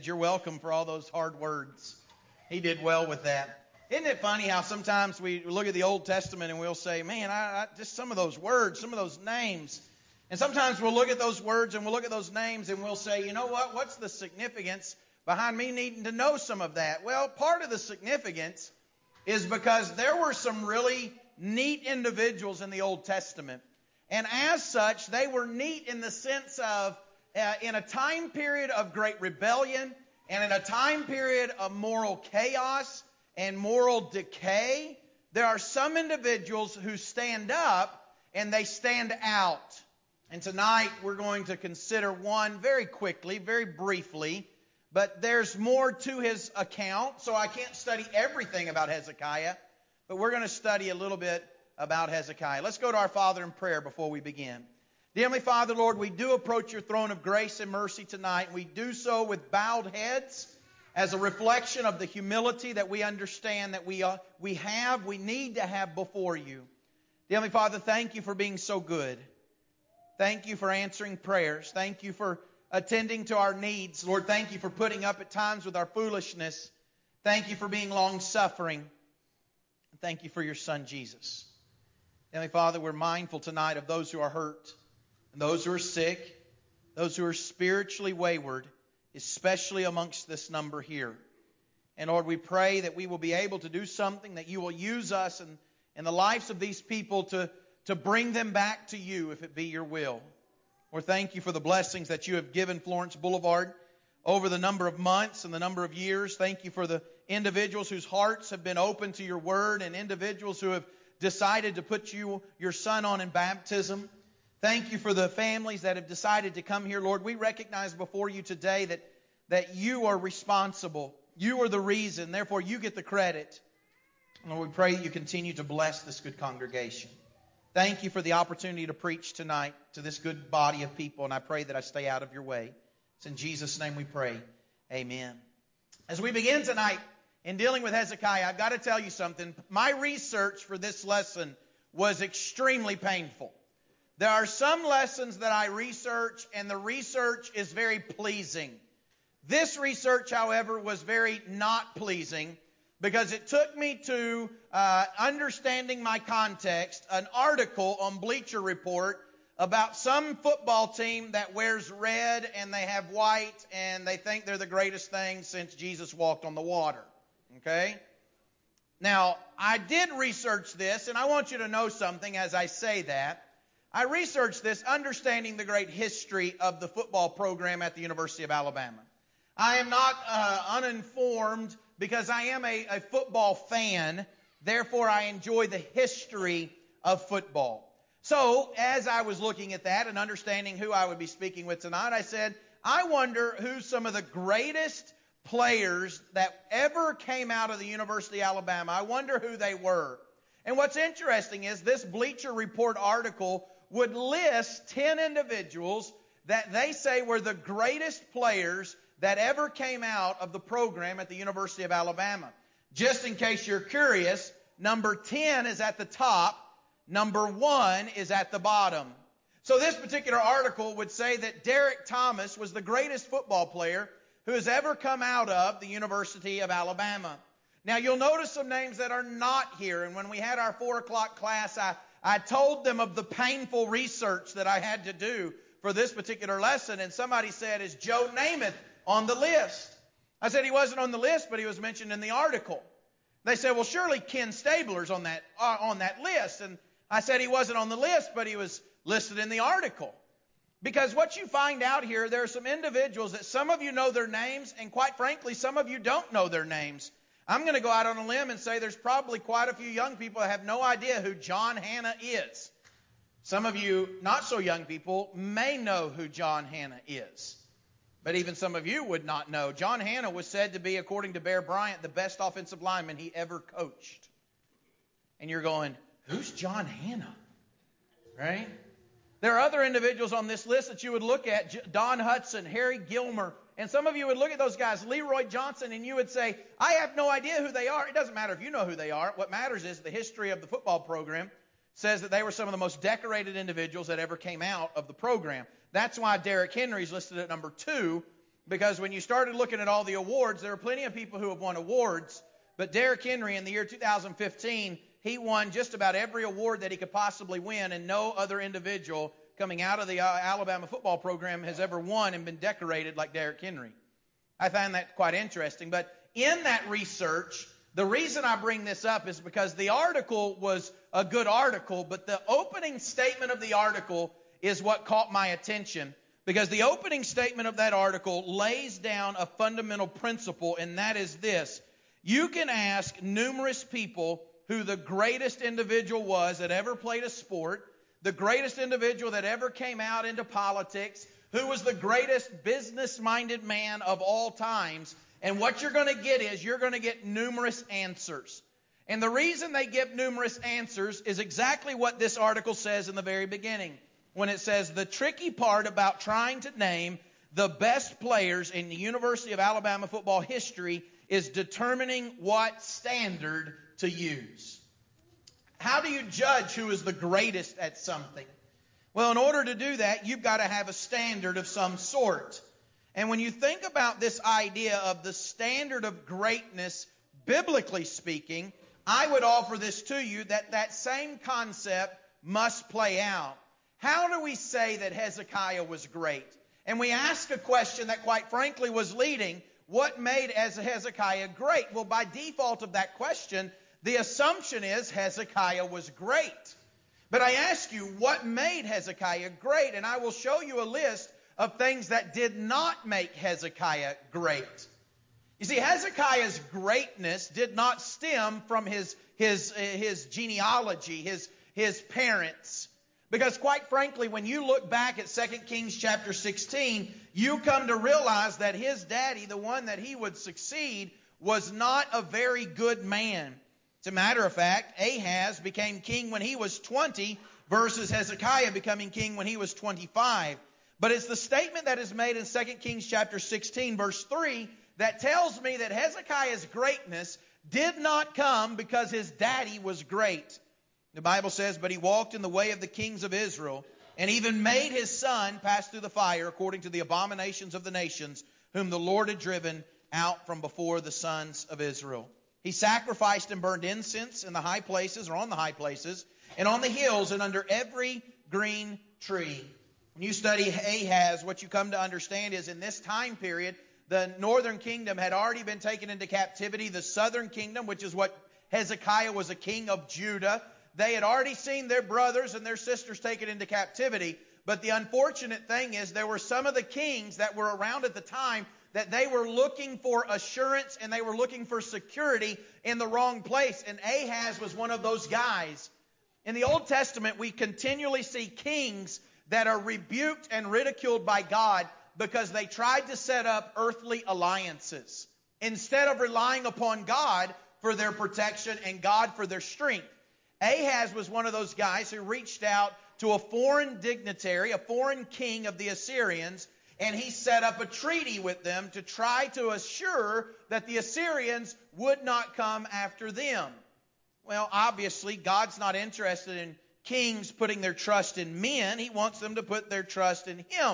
You're welcome for all those hard words. He did well with that. Isn't it funny how sometimes we look at the Old Testament and we'll say, man, I just some of those words, some of those names. And sometimes we'll look at those words and we'll look at those names and we'll say, you know what? What's the significance behind me needing to know some of that? Well, part of the significance is because there were some really neat individuals in the Old Testament. And as such, they were neat in the sense of in a time period of great rebellion and in a time period of moral chaos and moral decay, there are some individuals who stand up and they stand out. And tonight we're going to consider one very quickly, very briefly, but there's more to his account, so I can't study everything about Hezekiah, but we're going to study a little bit about Hezekiah. Let's go to our Father in prayer before we begin. Dear Heavenly Father, Lord, we do approach your throne of grace and mercy tonight. We do so with bowed heads as a reflection of the humility that we understand that we need to have before you. Dear Heavenly Father, thank you for being so good. Thank you for answering prayers. Thank you for attending to our needs. Lord, thank you for putting up at times with our foolishness. Thank you for being long-suffering. Thank you for your Son, Jesus. Heavenly Father, we're mindful tonight of those who are hurt, and those who are sick, those who are spiritually wayward, especially amongst this number here. And Lord, we pray that we will be able to do something, that you will use us in the lives of these people to bring them back to you if it be your will. Lord, thank you for the blessings that you have given Florence Boulevard over the number of months and the number of years. Thank you for the individuals whose hearts have been open to your word and individuals who have decided to put your son on in baptism. Thank you for the families that have decided to come here. Lord, we recognize before you today that you are responsible. You are the reason. Therefore, you get the credit. Lord, we pray that you continue to bless this good congregation. Thank you for the opportunity to preach tonight to this good body of people, and I pray that I stay out of your way. It's in Jesus' name we pray. Amen. As we begin tonight in dealing with Hezekiah, I've got to tell you something. My research for this lesson was extremely painful. There are some lessons that I research, and the research is very pleasing. This research, however, was very not pleasing because it took me to understanding my context, an article on Bleacher Report about some football team that wears red and they have white and they think they're the greatest thing since Jesus walked on the water. Okay? Now, I did research this, and I want you to know something as I say that. I researched this understanding the great history of the football program at the University of Alabama. I am not uninformed because I am a football fan. Therefore, I enjoy the history of football. So, as I was looking at that and understanding who I would be speaking with tonight, I said, I wonder who some of the greatest players that ever came out of the University of Alabama, I wonder who they were. And what's interesting is this Bleacher Report article would list 10 individuals that they say were the greatest players that ever came out of the program at the University of Alabama. Just in case you're curious, number 10 is at the top, number 1 is at the bottom. So this particular article would say that Derek Thomas was the greatest football player who has ever come out of the University of Alabama. Now you'll notice some names that are not here, and when we had our 4 o'clock class, I told them of the painful research that I had to do for this particular lesson, and somebody said, is Joe Namath on the list? I said he wasn't on the list, but he was mentioned in the article. They said, well, surely Ken Stabler's on that list. And I said he wasn't on the list, but he was listed in the article. Because what you find out here, there are some individuals that some of you know their names, and quite frankly, some of you don't know their names. I'm going to go out on a limb and say there's probably quite a few young people that have no idea who John Hannah is. Some of you, not so young people, may know who John Hannah is. But even some of you would not know. John Hannah was said to be, according to Bear Bryant, the best offensive lineman he ever coached. And you're going, who's John Hannah? Right? There are other individuals on this list that you would look at, Don Hudson, Harry Gilmer, and some of you would look at those guys, Leroy Johnson, and you would say, I have no idea who they are. It doesn't matter if you know who they are. What matters is the history of the football program says that they were some of the most decorated individuals that ever came out of the program. That's why Derrick Henry's listed at number 2, because when you started looking at all the awards, there are plenty of people who have won awards, but Derrick Henry in the year 2015, he won just about every award that he could possibly win, and no other individual coming out of the Alabama football program has ever won and been decorated like Derrick Henry. I find that quite interesting. But in that research, the reason I bring this up is because the article was a good article, but the opening statement of the article is what caught my attention, because the opening statement of that article lays down a fundamental principle, and that is this. You can ask numerous people who the greatest individual was that ever played a sport, the greatest individual that ever came out into politics, who was the greatest business-minded man of all times, and what you're going to get is you're going to get numerous answers. And the reason they give numerous answers is exactly what this article says in the very beginning, when it says the tricky part about trying to name the best players in the University of Alabama football history is determining what standard to use. How do you judge who is the greatest at something? Well, in order to do that, you've got to have a standard of some sort. And when you think about this idea of the standard of greatness, biblically speaking, I would offer this to you that that same concept must play out. How do we say that Hezekiah was great? And we ask a question that quite frankly was leading, what made Hezekiah great? Well, by default of that question, the assumption is Hezekiah was great. But I ask you, what made Hezekiah great? And I will show you a list of things that did not make Hezekiah great. You see, Hezekiah's greatness did not stem from his genealogy, his parents. Because quite frankly, when you look back at 2 Kings chapter 16, you come to realize that his daddy, the one that he would succeed, was not a very good man. As a matter of fact, Ahaz became king when he was 20 versus Hezekiah becoming king when he was 25. But it's the statement that is made in 2 Kings chapter 16 verse 3 that tells me that Hezekiah's greatness did not come because his daddy was great. The Bible says, but he walked in the way of the kings of Israel and even made his son pass through the fire according to the abominations of the nations whom the Lord had driven out from before the sons of Israel. He sacrificed and burned incense in the high places, or on the high places, and on the hills and under every green tree. When you study Ahaz, what you come to understand is in this time period, the northern kingdom had already been taken into captivity. The southern kingdom, which is what Hezekiah was a king of Judah, they had already seen their brothers and their sisters taken into captivity. But the unfortunate thing is there were some of the kings that were around at the time that they were looking for assurance and they were looking for security in the wrong place. And Ahaz was one of those guys. In the Old Testament, we continually see kings that are rebuked and ridiculed by God because they tried to set up earthly alliances instead of relying upon God for their protection and God for their strength. Ahaz was one of those guys who reached out to a foreign dignitary, a foreign king of the Assyrians, and he set up a treaty with them to try to assure that the Assyrians would not come after them. Well, obviously, God's not interested in kings putting their trust in men. He wants them to put their trust in Him.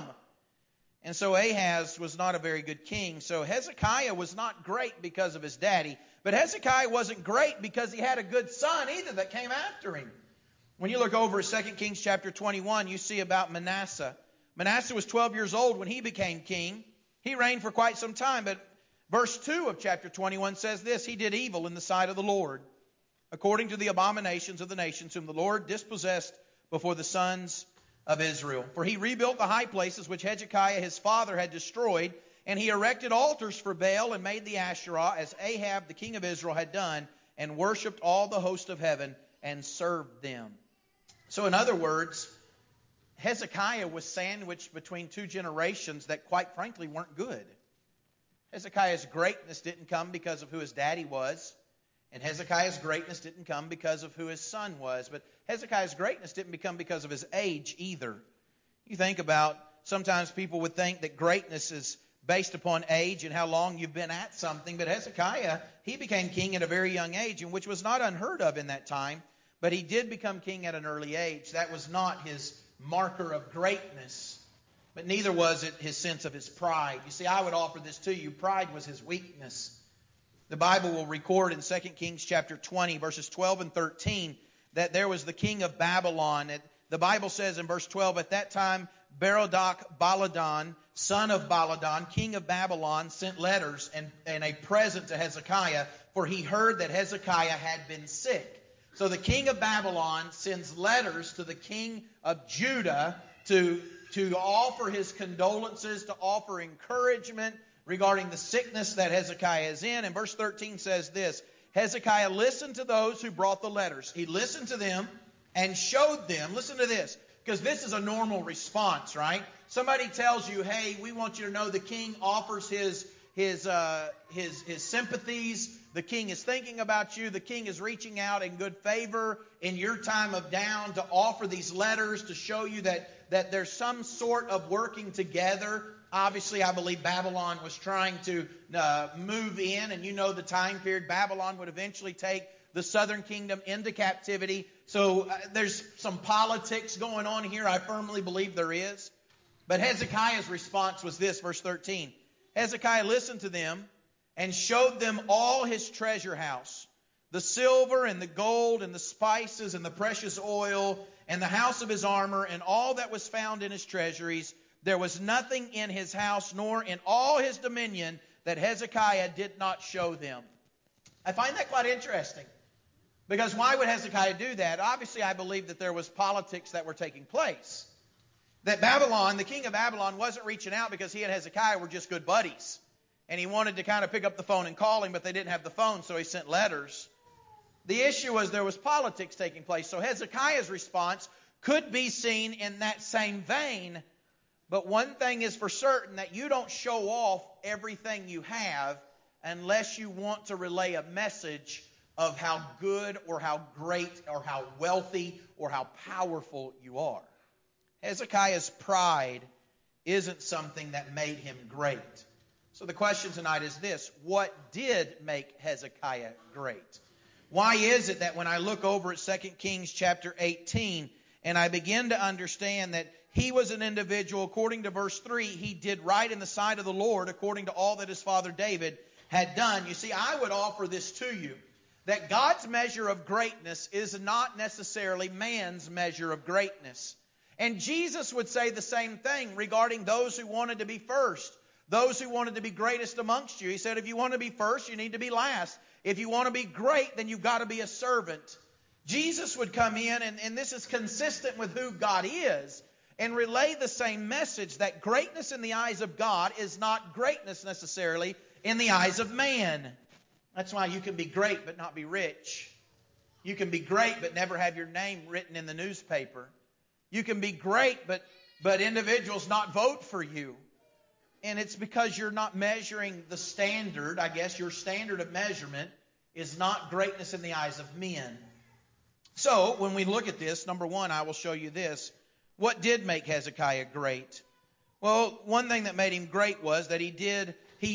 And so Ahaz was not a very good king. So Hezekiah was not great because of his daddy. But Hezekiah wasn't great because he had a good son either that came after him. When you look over at 2 Kings chapter 21, you see about Manasseh. Manasseh was 12 years old when he became king. He reigned for quite some time. But verse 2 of chapter 21 says this, he did evil in the sight of the Lord, according to the abominations of the nations whom the Lord dispossessed before the sons of Israel. For he rebuilt the high places which Hezekiah his father had destroyed, and he erected altars for Baal and made the Asherah, as Ahab the king of Israel had done, and worshipped all the host of heaven and served them. So in other words, Hezekiah was sandwiched between two generations that quite frankly weren't good. Hezekiah's greatness didn't come because of who his daddy was. And Hezekiah's greatness didn't come because of who his son was. But Hezekiah's greatness didn't come because of his age either. You think about, sometimes people would think that greatness is based upon age and how long you've been at something. But Hezekiah, he became king at a very young age, and which was not unheard of in that time. But he did become king at an early age. That was not his marker of greatness. but neither was it his sense of his pride. You see, I would offer this to you. Pride was his weakness. The Bible will record in 2 Kings chapter 20, verses 12 and 13, that there was the king of Babylon. The Bible says in verse 12, at that time Berodach-Baladan, son of Baladan, king of Babylon, sent letters and a present to Hezekiah, for he heard that Hezekiah had been sick. So the king of Babylon sends letters to the king of Judah to offer his condolences, to offer encouragement regarding the sickness that Hezekiah is in. And verse 13 says this, Hezekiah listened to those who brought the letters. He listened to them and showed them. Listen to this, because this is a normal response, right? Somebody tells you, hey, we want you to know the king offers his sympathies. The king is thinking about you. The king is reaching out in good favor in your time of down to offer these letters to show you that there's some sort of working together. Obviously, I believe Babylon was trying to move in, and you know the time period. Babylon would eventually take the southern kingdom into captivity. So there's some politics going on here. I firmly believe there is. But Hezekiah's response was this, verse 13. Hezekiah listened to them and showed them all his treasure house, the silver and the gold and the spices and the precious oil and the house of his armor and all that was found in his treasuries. There was nothing in his house nor in all his dominion that Hezekiah did not show them. I find that quite interesting. Because why would Hezekiah do that? Obviously, I believe that there was politics that were taking place. That Babylon, the king of Babylon, wasn't reaching out because he and Hezekiah were just good buddies. And he wanted to kind of pick up the phone and call him, but they didn't have the phone, so he sent letters. The issue was there was politics taking place. So Hezekiah's response could be seen in that same vein. But one thing is for certain, that you don't show off everything you have unless you want to relay a message of how good or how great or how wealthy or how powerful you are. Hezekiah's pride isn't something that made him great. So the question tonight is this: what did make Hezekiah great? Why is it that when I look over at 2 Kings chapter 18 and I begin to understand that he was an individual, according to verse 3, he did right in the sight of the Lord according to all that his father David had done. You see, I would offer this to you, that God's measure of greatness is not necessarily man's measure of greatness. And Jesus would say the same thing regarding those who wanted to be first, those who wanted to be greatest amongst you. He said, if you want to be first, you need to be last. If you want to be great, then you've got to be a servant. Jesus would come in, and this is consistent with who God is, and relay the same message, that greatness in the eyes of God is not greatness necessarily in the eyes of man. That's why you can be great but not be rich. You can be great but never have your name written in the newspaper. You can be great but individuals not vote for you. And it's because you're not measuring the standard. I guess your standard of measurement is not greatness in the eyes of men. So when we look at this, number one, I will show you this. What did make Hezekiah great? Well, one thing that made him great was that he did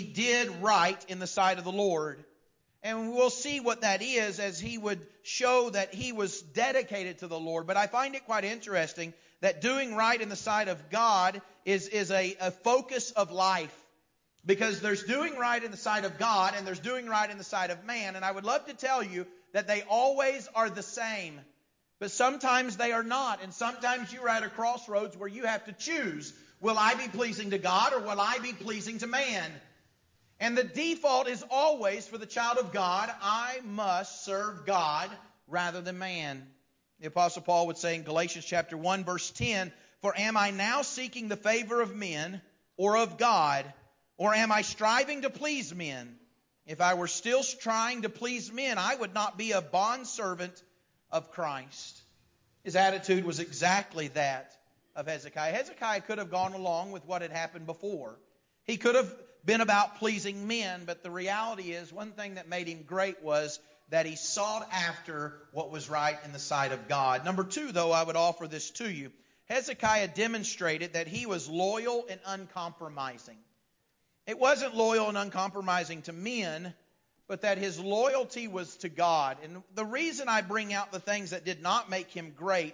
right in the sight of the Lord. And we'll see what that is as he would show that he was dedicated to the Lord. But I find it quite interesting that doing right in the sight of God is a focus of life. Because there's doing right in the sight of God and there's doing right in the sight of man. And I would love to tell you that they always are the same. But sometimes they are not. And sometimes you're at a crossroads where you have to choose. Will I be pleasing to God or will I be pleasing to man? And the default is always for the child of God, I must serve God rather than man. The Apostle Paul would say in Galatians chapter 1 verse 10, for am I now seeking the favor of men or of God? Or am I striving to please men? If I were still trying to please men, I would not be a bondservant of Christ. His attitude was exactly that of Hezekiah. Hezekiah could have gone along with what had happened before. He could have been about pleasing men, but the reality is one thing that made him great was that he sought after what was right in the sight of God. Number two, though, I would offer this to you. Hezekiah demonstrated that he was loyal and uncompromising. It wasn't loyal and uncompromising to men, but that his loyalty was to God. And the reason I bring out the things that did not make him great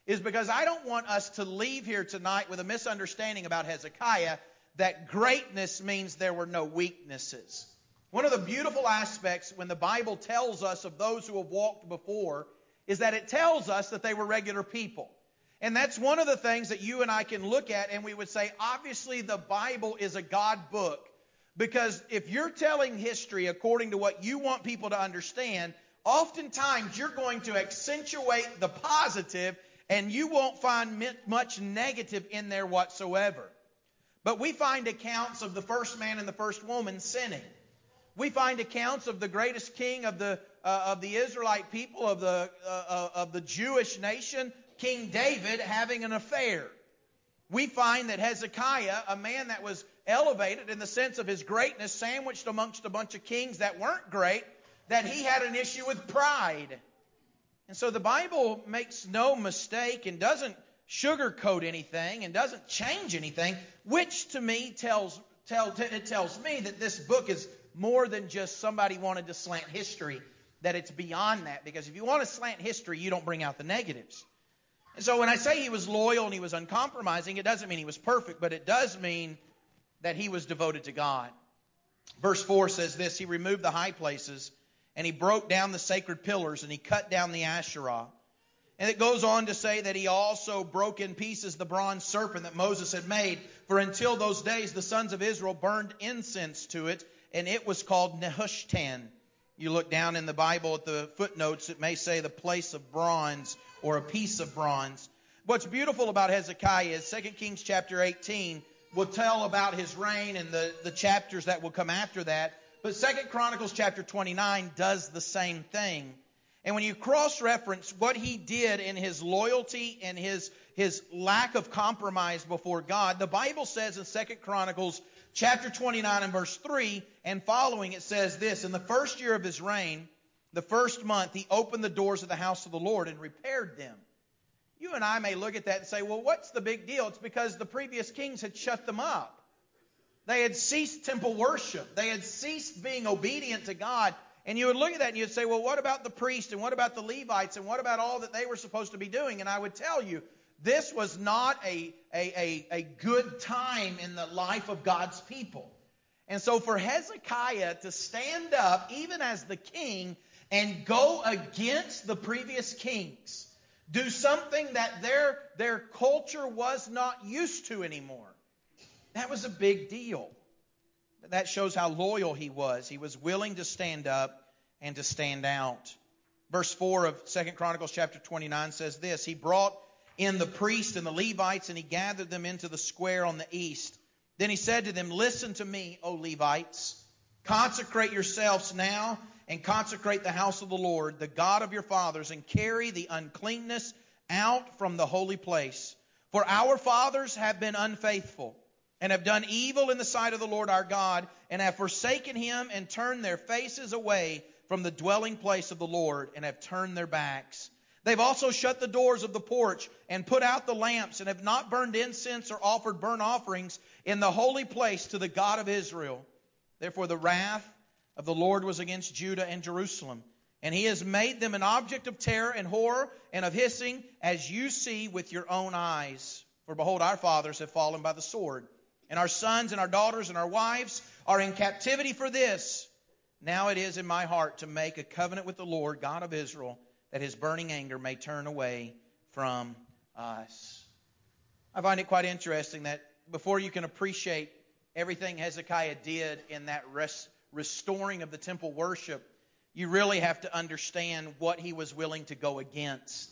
is because I don't want us to leave here tonight with a misunderstanding about Hezekiah that greatness means there were no weaknesses. One of the beautiful aspects when the Bible tells us of those who have walked before is that it tells us that they were regular people. And that's one of the things that you and I can look at and we would say, obviously the Bible is a God book. Because if you're telling history according to what you want people to understand, oftentimes you're going to accentuate the positive and you won't find much negative in there whatsoever. But we find accounts of the first man and the first woman sinning. We find accounts of the greatest king of the Israelite people, of the Jewish nation, King David, having an affair. We find that Hezekiah, a man that was elevated in the sense of his greatness, sandwiched amongst a bunch of kings that weren't great, that he had an issue with pride. And so the Bible makes no mistake and doesn't sugarcoat anything and doesn't change anything, which to me tells me that this book is more than just somebody wanted to slant history, that it's beyond that. Because if you want to slant history, you don't bring out the negatives. And so when I say he was loyal and he was uncompromising, it doesn't mean he was perfect, but it does mean that he was devoted to God. Verse 4 says this, he removed the high places, and he broke down the sacred pillars, and he cut down the Asherah. And it goes on to say that he also broke in pieces the bronze serpent that Moses had made. For until those days the sons of Israel burned incense to it, and it was called Nehushtan. You look down in the Bible at the footnotes, it may say the place of bronze or a piece of bronze. What's beautiful about Hezekiah is 2 Kings chapter 18 will tell about his reign and the chapters that will come after that. But 2 Chronicles chapter 29 does the same thing. And when you cross-reference what he did in his loyalty and his lack of compromise before God, the Bible says in 2 Chronicles chapter 29 and verse 3 and following, it says this, in the first year of his reign, the first month, he opened the doors of the house of the Lord and repaired them. You and I may look at that and say, well, what's the big deal? It's because the previous kings had shut them up. They had ceased temple worship. They had ceased being obedient to God. And you would look at that and you'd say, well, what about the priests and what about the Levites and what about all that they were supposed to be doing? And I would tell you, this was not a good time in the life of God's people. And so for Hezekiah to stand up, even as the king, and go against the previous kings, do something that their culture was not used to anymore, that was a big deal. That shows how loyal he was. He was willing to stand up and to stand out. Verse 4 of 2 Chronicles chapter 29 says this, he brought in the priests and the Levites, and he gathered them into the square on the east. Then he said to them, listen to me, O Levites. Consecrate yourselves now and consecrate the house of the Lord, the God of your fathers, and carry the uncleanness out from the holy place. For our fathers have been unfaithful and have done evil in the sight of the Lord our God, and have forsaken him and turned their faces away from the dwelling place of the Lord, and have turned their backs. They've also shut the doors of the porch and put out the lamps, and have not burned incense or offered burnt offerings in the holy place to the God of Israel. Therefore the wrath of the Lord was against Judah and Jerusalem, and he has made them an object of terror and horror and of hissing, as you see with your own eyes. For behold, our fathers have fallen by the sword, and our sons and our daughters and our wives are in captivity for this. Now it is in my heart to make a covenant with the Lord, God of Israel, that his burning anger may turn away from us. I find it quite interesting that before you can appreciate everything Hezekiah did in that restoring of the temple worship, you really have to understand what he was willing to go against.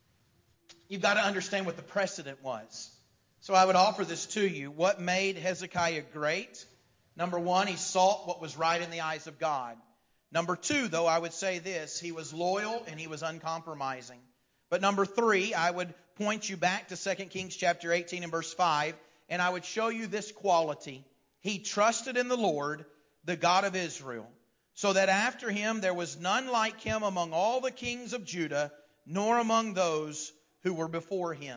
You've got to understand what the precedent was. So I would offer this to you. What made Hezekiah great? Number one, he sought what was right in the eyes of God. Number two, though, I would say this, he was loyal and he was uncompromising. But number three, I would point you back to 2 Kings chapter 18 and verse 5, and I would show you this quality. He trusted in the Lord, the God of Israel, so that after him there was none like him among all the kings of Judah, nor among those who were before him.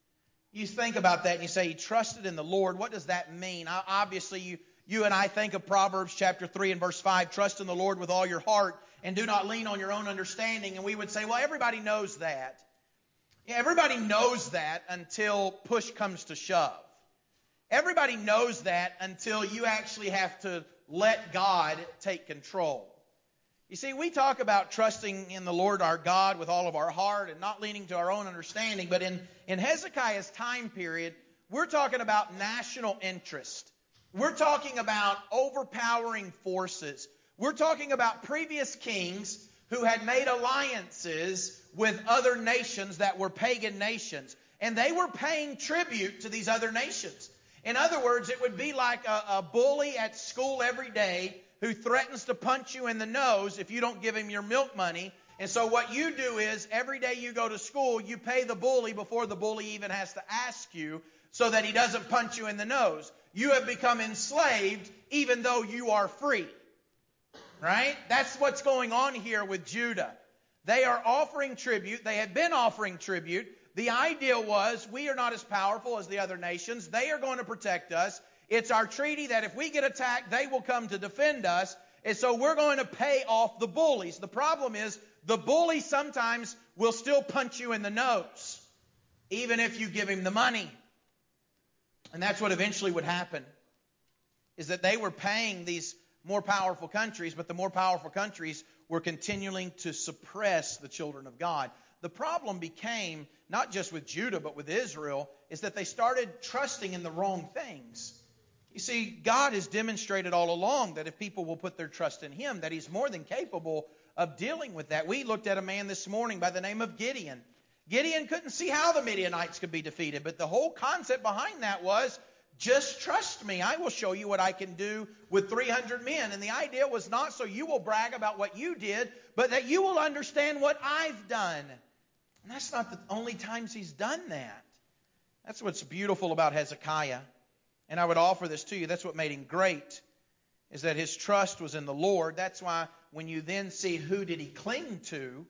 You think about that and you say he trusted in the Lord. What does that mean? Obviously, you and I think of Proverbs chapter 3 and verse 5, trust in the Lord with all your heart and do not lean on your own understanding. And we would say, well, everybody knows that. Yeah, everybody knows that until push comes to shove. Everybody knows that until you actually have to let God take control. You see, we talk about trusting in the Lord our God with all of our heart and not leaning to our own understanding. But in Hezekiah's time period, we're talking about national interest. We're talking about overpowering forces. We're talking about previous kings who had made alliances with other nations that were pagan nations. And they were paying tribute to these other nations. In other words, it would be like a bully at school every day who threatens to punch you in the nose if you don't give him your milk money. And so what you do is every day you go to school, you pay the bully before the bully even has to ask you so that he doesn't punch you in the nose. You have become enslaved even though you are free. Right? That's what's going on here with Judah. They are offering tribute. They had been offering tribute. The idea was we are not as powerful as the other nations. They are going to protect us. It's our treaty that if we get attacked, they will come to defend us. And so we're going to pay off the bullies. The problem is the bully sometimes will still punch you in the nose, even if you give him the money. And that's what eventually would happen, is that they were paying these more powerful countries, but the more powerful countries were continuing to suppress the children of God. The problem became, not just with Judah, but with Israel, is that they started trusting in the wrong things. You see, God has demonstrated all along that if people will put their trust in Him, that He's more than capable of dealing with that. We looked at a man this morning by the name of Gideon. Gideon couldn't see how the Midianites could be defeated, but the whole concept behind that was, just trust me. I will show you what I can do with 300 men. And the idea was not so you will brag about what you did, but that you will understand what I've done. And that's not the only times he's done that. That's what's beautiful about Hezekiah. And I would offer this to you. That's what made him great, is that his trust was in the Lord. That's why when you then see who did he cling to,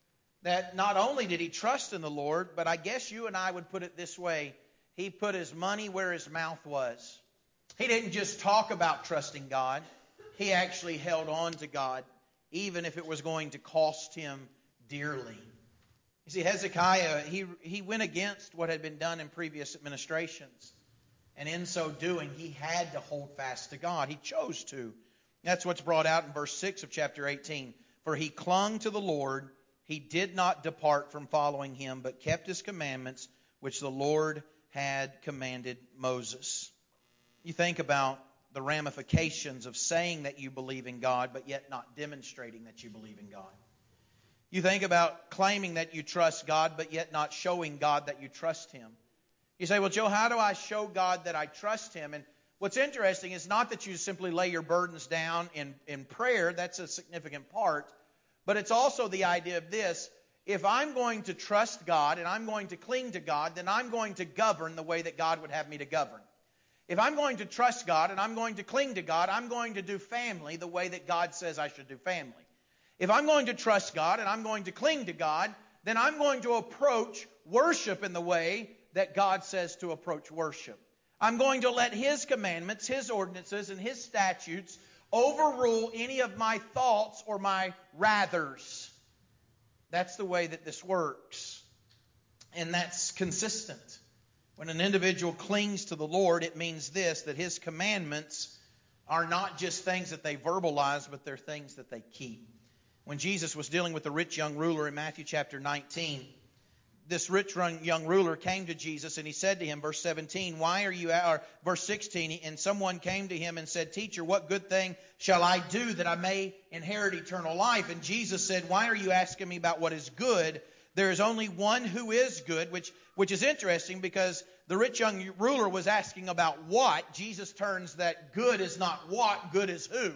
that not only did he trust in the Lord, but I guess you and I would put it this way. He put his money where his mouth was. He didn't just talk about trusting God. He actually held on to God, even if it was going to cost him dearly. You see, Hezekiah, he went against what had been done in previous administrations. And in so doing, he had to hold fast to God. He chose to. That's what's brought out in verse 6 of chapter 18. For he clung to the Lord. He did not depart from following Him, but kept His commandments, which the Lord had commanded Moses. You think about the ramifications of saying that you believe in God, but yet not demonstrating that you believe in God. You think about claiming that you trust God, but yet not showing God that you trust Him. You say, well, Joe, how do I show God that I trust Him? And what's interesting is not that you simply lay your burdens down in prayer. That's a significant part. But it's also the idea of this. If I'm going to trust God and I'm going to cling to God, then I'm going to govern the way that God would have me to govern. If I'm going to trust God and I'm going to cling to God, I'm going to do family the way that God says I should do family. If I'm going to trust God and I'm going to cling to God, then I'm going to approach worship in the way that God says to approach worship. I'm going to let His commandments, His ordinances, and His statutes overrule any of my thoughts or my rathers. That's the way that this works. And that's consistent. When an individual clings to the Lord, it means this, that His commandments are not just things that they verbalize, but they're things that they keep. When Jesus was dealing with the rich young ruler in Matthew chapter 19, this rich young ruler came to Jesus and he said to him, verse 17, why are you, or verse 16, and someone came to him and said, Teacher, what good thing shall I do that I may inherit eternal life? And Jesus said, why are you asking me about what is good? There is only one who is good, which is interesting because the rich young ruler was asking about what. Jesus turns that good is not what, good is who.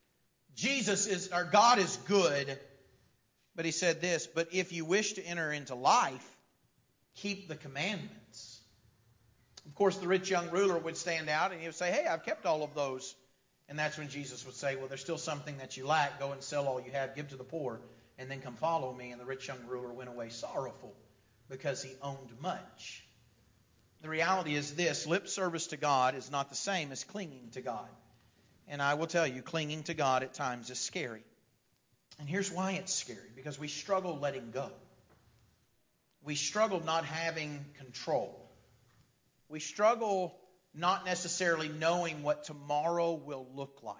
God is good. But he said this, but if you wish to enter into life, keep the commandments. Of course, the rich young ruler would stand out and he would say, hey, I've kept all of those. And that's when Jesus would say, well, there's still something that you lack. Go and sell all you have, give to the poor, and then come follow me. And the rich young ruler went away sorrowful because he owned much. The reality is this, lip service to God is not the same as clinging to God. And I will tell you, clinging to God at times is scary. And here's why it's scary, because we struggle letting go. we struggle not having control. We struggle not necessarily knowing what tomorrow will look like.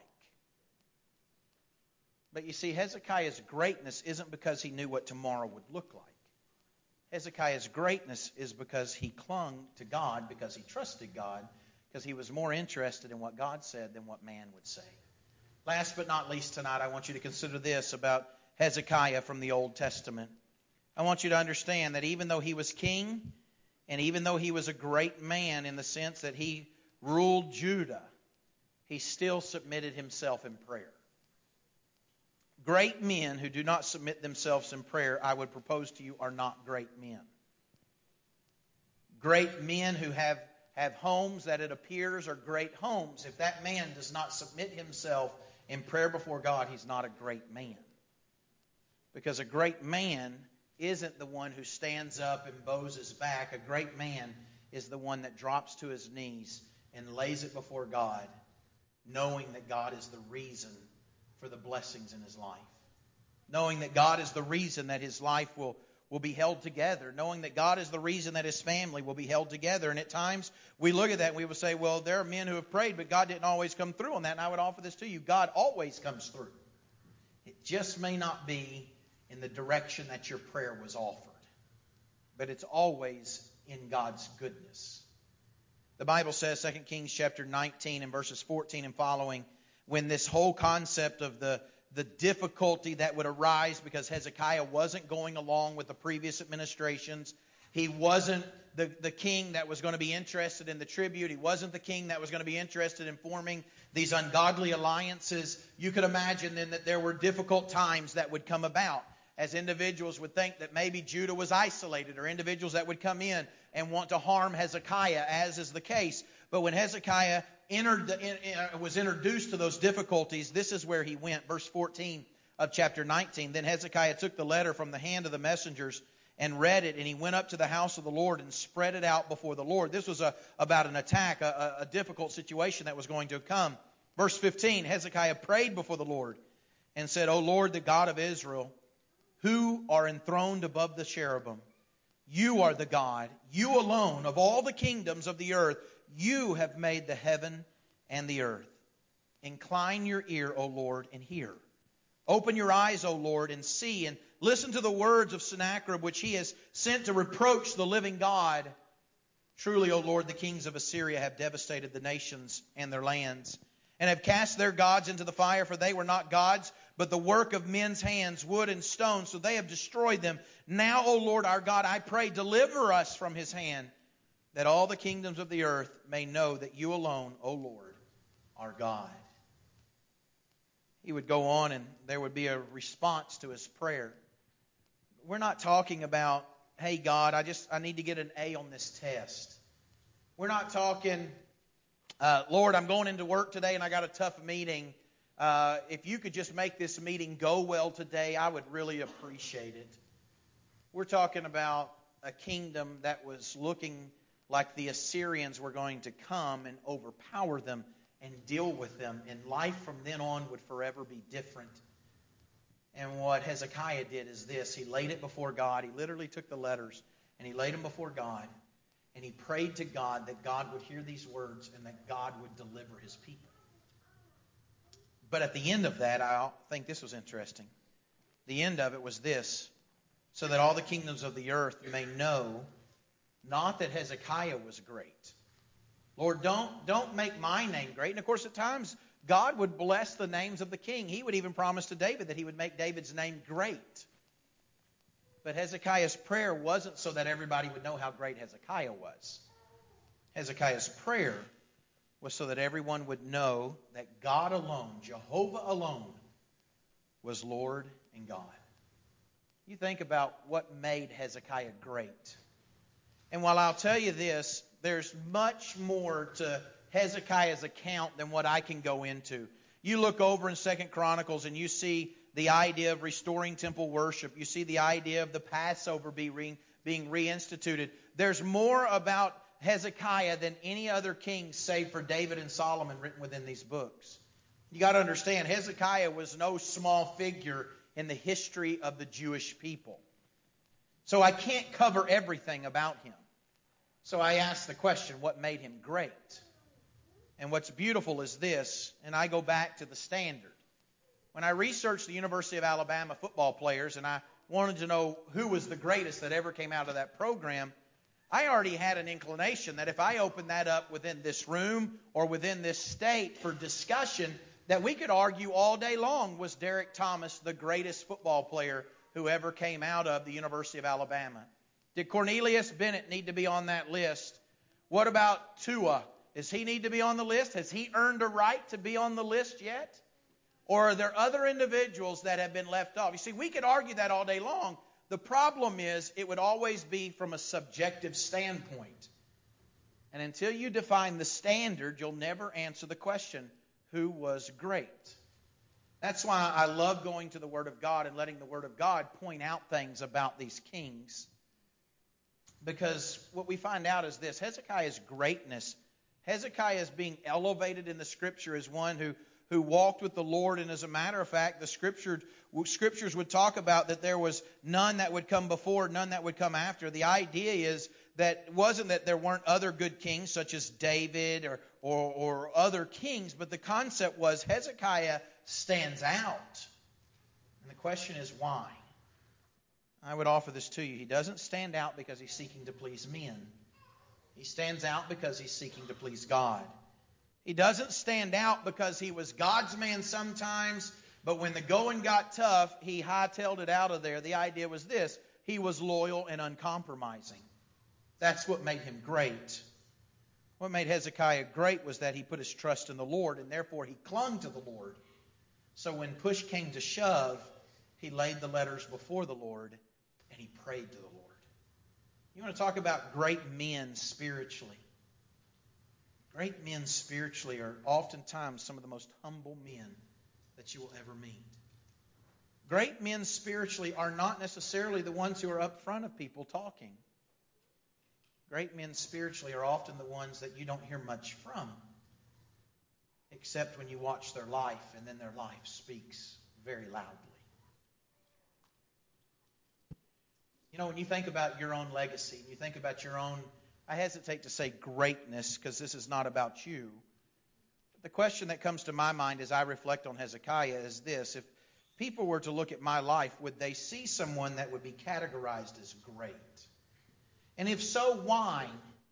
But you see, Hezekiah's greatness isn't because he knew what tomorrow would look like. Hezekiah's greatness is because he clung to God, because he trusted God, because he was more interested in what God said than what man would say. Last but not least tonight, I want you to consider this about Hezekiah from the Old Testament. I want you to understand that even though he was king, and even though he was a great man in the sense that he ruled Judah, he still submitted himself in prayer. Great men who do not submit themselves in prayer, I would propose to you, are not great men. Great men who have homes that it appears are great homes. If that man does not submit himself in prayer before God, he's not a great man. Because a great man isn't the one who stands up and bows his back. A great man is the one that drops to his knees and lays it before God, knowing that God is the reason for the blessings in his life. Knowing that God is the reason that his life will be held together. Knowing that God is the reason that his family will be held together. And at times we look at that and we will say, well, there are men who have prayed, but God didn't always come through on that. And I would offer this to you. God always comes through. It just may not be in the direction that your prayer was offered. But it's always in God's goodness. The Bible says, 2 Kings chapter 19 and verses 14 and following, when this whole concept of the difficulty that would arise because Hezekiah wasn't going along with the previous administrations. He wasn't the king that was going to be interested in the tribute. He wasn't the king that was going to be interested in forming these ungodly alliances. You could imagine then that there were difficult times that would come about as individuals would think that maybe Judah was isolated, or individuals that would come in and want to harm Hezekiah, as is the case. But when Hezekiah was introduced to those difficulties, this is where he went. Verse 14 of chapter 19. Then Hezekiah took the letter from the hand of the messengers and read it, and he went up to the house of the Lord and spread it out before the Lord. This was about an attack, a difficult situation that was going to come. Verse 15, Hezekiah prayed before the Lord and said, O Lord, the God of Israel, who are enthroned above the cherubim, you are the God, you alone, of all the kingdoms of the earth. You have made the heaven and the earth. Incline your ear, O Lord, and hear. Open your eyes, O Lord, and see, and listen to the words of Sennacherib, which he has sent to reproach the living God. Truly, O Lord, the kings of Assyria have devastated the nations and their lands, and have cast their gods into the fire, for they were not gods, but the work of men's hands, wood and stone, so they have destroyed them. Now, O Lord our God, I pray, deliver us from his hand, that all the kingdoms of the earth may know that you alone, O Lord, are God. He would go on and there would be a response to his prayer. We're not talking about, hey God, I need to get an A on this test. We're not talking, Lord, I'm going into work today and I got a tough meeting. If you could just make this meeting go well today, I would really appreciate it. We're talking about a kingdom that was looking like the Assyrians were going to come and overpower them and deal with them. And life from then on would forever be different. And what Hezekiah did is this. He laid it before God. He literally took the letters and he laid them before God. And he prayed to God that God would hear these words and that God would deliver his people. But at the end of that, I think this was interesting. The end of it was this. So that all the kingdoms of the earth may know, not that Hezekiah was great. Lord, don't make my name great. And of course, at times, God would bless the names of the king. He would even promise to David that he would make David's name great. But Hezekiah's prayer wasn't so that everybody would know how great Hezekiah was. Hezekiah's prayer was so that everyone would know that God alone, Jehovah alone, was Lord and God. You think about what made Hezekiah great. And while I'll tell you this, there's much more to Hezekiah's account than what I can go into. You look over in 2 Chronicles and you see the idea of restoring temple worship. You see the idea of the Passover being reinstituted. There's more about Hezekiah than any other king save for David and Solomon written within these books. You got to understand, Hezekiah was no small figure in the history of the Jewish people. So I can't cover everything about him. So I ask the question, what made him great? And what's beautiful is this, and I go back to the standard. When I researched the University of Alabama football players, and I wanted to know who was the greatest that ever came out of that program, I already had an inclination that if I opened that up within this room or within this state for discussion, that we could argue all day long, was Derek Thomas the greatest football player who ever came out of the University of Alabama? Did Cornelius Bennett need to be on that list? What about Tua? Does he need to be on the list? Has he earned a right to be on the list yet? Or are there other individuals that have been left off? You see, we could argue that all day long. The problem is it would always be from a subjective standpoint. And until you define the standard, you'll never answer the question, who was great? That's why I love going to the Word of God and letting the Word of God point out things about these kings. Because what we find out is this: Hezekiah's greatness, Hezekiah's being elevated in the Scripture as one who walked with the Lord. And as a matter of fact, the Scriptures would talk about that there was none that would come before, none that would come after. The idea is that it wasn't that there weren't other good kings such as David or other kings, but the concept was Hezekiah stands out. And the question is why? I would offer this to you. He doesn't stand out because he's seeking to please men. He stands out because he's seeking to please God. He doesn't stand out because he was God's man sometimes, but when the going got tough, he hightailed it out of there. The idea was this: he was loyal and uncompromising. That's what made him great. What made Hezekiah great was that he put his trust in the Lord, and therefore he clung to the Lord. So when push came to shove, he laid the letters before the Lord, and he prayed to the Lord. You want to talk about great men spiritually? Great men spiritually are oftentimes some of the most humble men that you will ever meet. Great men spiritually are not necessarily the ones who are up front of people talking. Great men spiritually are often the ones that you don't hear much from, except when you watch their life, and then their life speaks very loudly. You know, when you think about your own legacy, you think about your own, I hesitate to say greatness because this is not about you. But the question that comes to my mind as I reflect on Hezekiah is this: if people were to look at my life, would they see someone that would be categorized as great? And if so, why?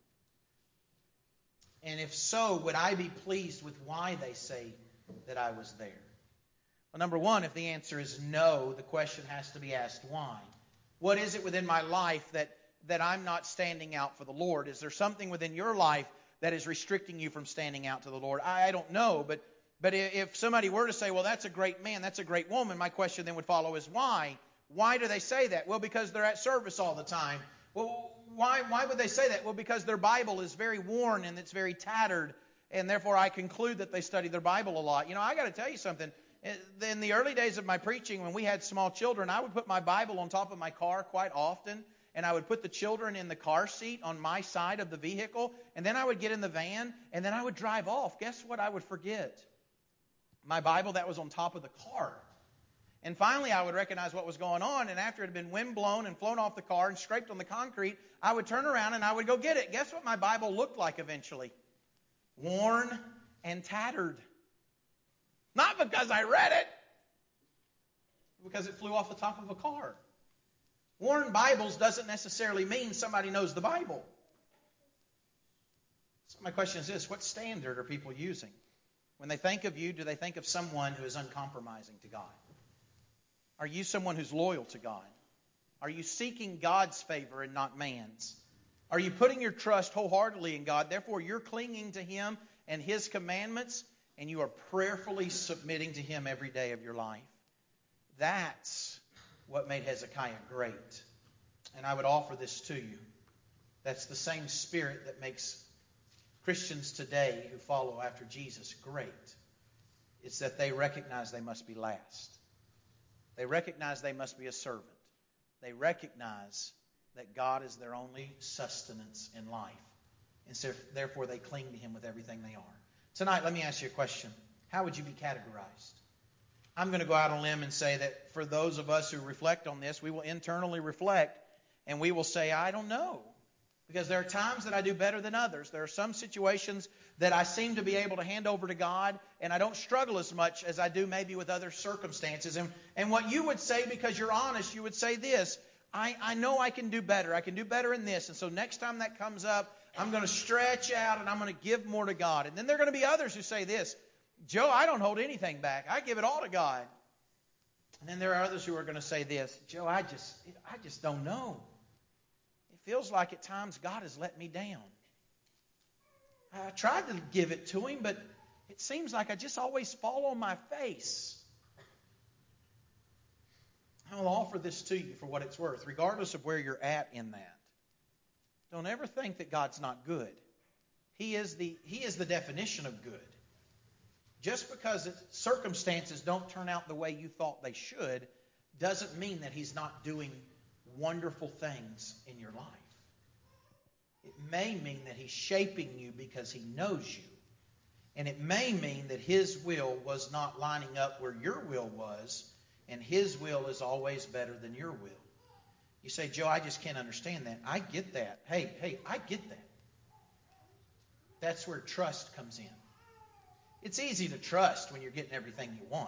And if so, would I be pleased with why they say that I was there? Well, number one, if the answer is no, the question has to be asked why. What is it within my life that I'm not standing out for the Lord? Is there something within your life that is restricting you from standing out to the Lord? I don't know, but if somebody were to say, well, that's a great man, that's a great woman, my question then would follow is why? Why do they say that? Well, because they're at service all the time. Well, why would they say that? Well, because their Bible is very worn and it's very tattered, and therefore I conclude that they study their Bible a lot. You know, I got to tell you something. In the early days of my preaching, when we had small children, I would put my Bible on top of my car quite often, and I would put the children in the car seat on my side of the vehicle, and then I would get in the van, and then I would drive off. Guess what I would forget? My Bible that was on top of the car. And finally, I would recognize what was going on, and after it had been wind-blown and flown off the car and scraped on the concrete, I would turn around and I would go get it. Guess what my Bible looked like eventually? Worn and tattered. Not because I read it, because it flew off the top of a car. Worn Bibles doesn't necessarily mean somebody knows the Bible. So my question is this: what standard are people using? When they think of you, do they think of someone who is uncompromising to God? Are you someone who's loyal to God? Are you seeking God's favor and not man's? Are you putting your trust wholeheartedly in God? Therefore, you're clinging to Him and His commandments, and you are prayerfully submitting to Him every day of your life. That's what made Hezekiah great. And I would offer this to you. That's the same spirit that makes Christians today who follow after Jesus great. It's that they recognize they must be last. They recognize they must be a servant. They recognize that God is their only sustenance in life. And so therefore they cling to Him with everything they are. Tonight, let me ask you a question. How would you be categorized? I'm going to go out on a limb and say that for those of us who reflect on this, we will internally reflect And we will say, I don't know. Because there are times that I do better than others. There are some situations that I seem to be able to hand over to God, and I don't struggle as much as I do maybe with other circumstances. And what you would say, because you're honest, you would say this, I know I can do better. I can do better in this. And so next time that comes up, I'm going to stretch out and I'm going to give more to God. And then there are going to be others who say this, Joe, I don't hold anything back. I give it all to God. And then there are others who are going to say this, Joe, I just don't know. It feels like at times God has let me down. I tried to give it to Him, but it seems like I just always fall on my face. I'll offer this to you for what it's worth, regardless of where you're at in that. Don't ever think that God's not good. He is the definition of good. Just because circumstances don't turn out the way you thought they should, doesn't mean that He's not doing wonderful things in your life. It may mean that He's shaping you because He knows you. And it may mean that His will was not lining up where your will was, and His will is always better than your will. You say, Joe, I just can't understand that. I get that. Hey, I get that. That's where trust comes in. It's easy to trust when you're getting everything you want.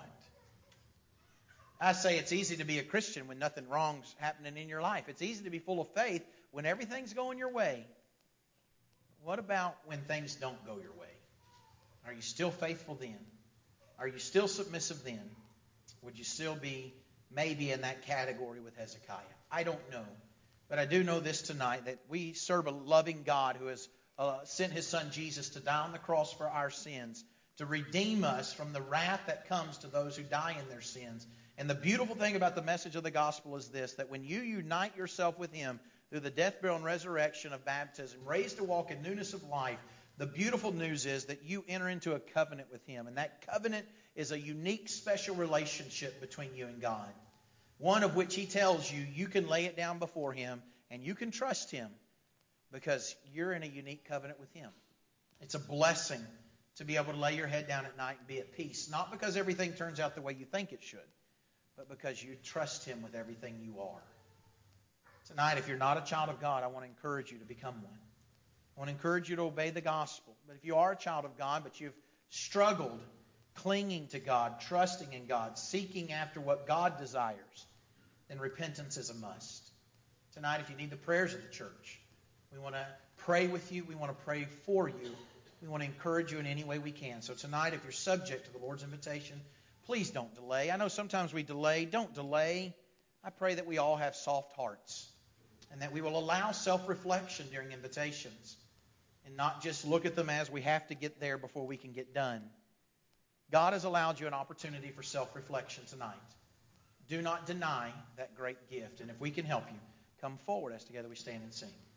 I say it's easy to be a Christian when nothing wrong's happening in your life. It's easy to be full of faith when everything's going your way. What about when things don't go your way? Are you still faithful then? Are you still submissive then? Would you still be maybe in that category with Hezekiah? I don't know. But I do know this tonight, that we serve a loving God who has sent His Son Jesus to die on the cross for our sins, to redeem us from the wrath that comes to those who die in their sins. And the beautiful thing about the message of the gospel is this, that when you unite yourself with Him through the death, burial, and resurrection of baptism, raised to walk in newness of life, the beautiful news is that you enter into a covenant with Him. And that covenant is a unique, special relationship between you and God. One of which He tells you, you can lay it down before Him and you can trust Him because you're in a unique covenant with Him. It's a blessing to be able to lay your head down at night and be at peace. Not because everything turns out the way you think it should, but because you trust Him with everything you are. Tonight, if you're not a child of God, I want to encourage you to become one. I want to encourage you to obey the gospel. But if you are a child of God, but you've struggled clinging to God, trusting in God, seeking after what God desires, then repentance is a must. Tonight, if you need the prayers of the church, we want to pray with you. We want to pray for you. We want to encourage you in any way we can. So tonight, if you're subject to the Lord's invitation, please don't delay. I know sometimes we delay. Don't delay. I pray that we all have soft hearts and that we will allow self-reflection during invitations and not just look at them as we have to get there before we can get done. God has allowed you an opportunity for self-reflection tonight. Do not deny that great gift. And if we can help you, come forward as together we stand and sing.